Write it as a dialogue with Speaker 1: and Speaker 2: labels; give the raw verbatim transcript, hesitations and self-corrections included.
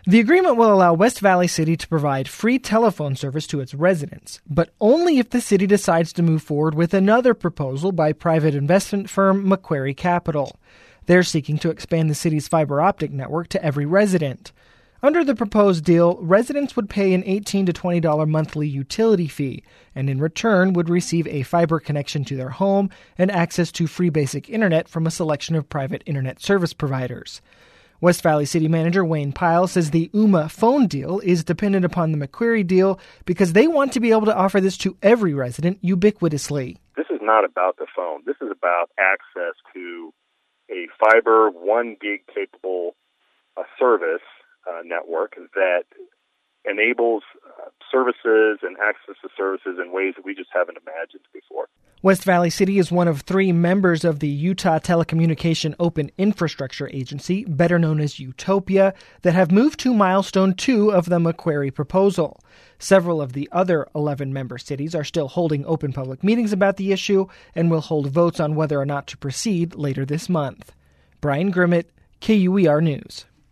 Speaker 1: The agreement will allow West Valley City to provide free telephone service to its residents, but only if the city decides to move forward with another proposal by private investment firm Macquarie Capital. They're seeking to expand the city's fiber optic network to every resident. Under the proposed deal, residents would pay an eighteen to twenty dollars monthly utility fee, and in return would receive a fiber connection to their home and access to free basic internet from a selection of private internet service providers. West Valley City Manager Wayne Pyle says the U M A phone deal is dependent upon the Macquarie deal because they want to be able to offer this to every resident ubiquitously.
Speaker 2: This is not about the phone. This is about access to a fiber one gig capable uh, service uh, network that enables uh, services and access to services in ways that we just haven't imagined before.
Speaker 1: West Valley City is one of three members of the Utah Telecommunication Open Infrastructure Agency, better known as Utopia, that have moved to Milestone two of the Macquarie proposal. Several of the other eleven member cities are still holding open public meetings about the issue and will hold votes on whether or not to proceed later this month. Brian Grimmett, K U E R News.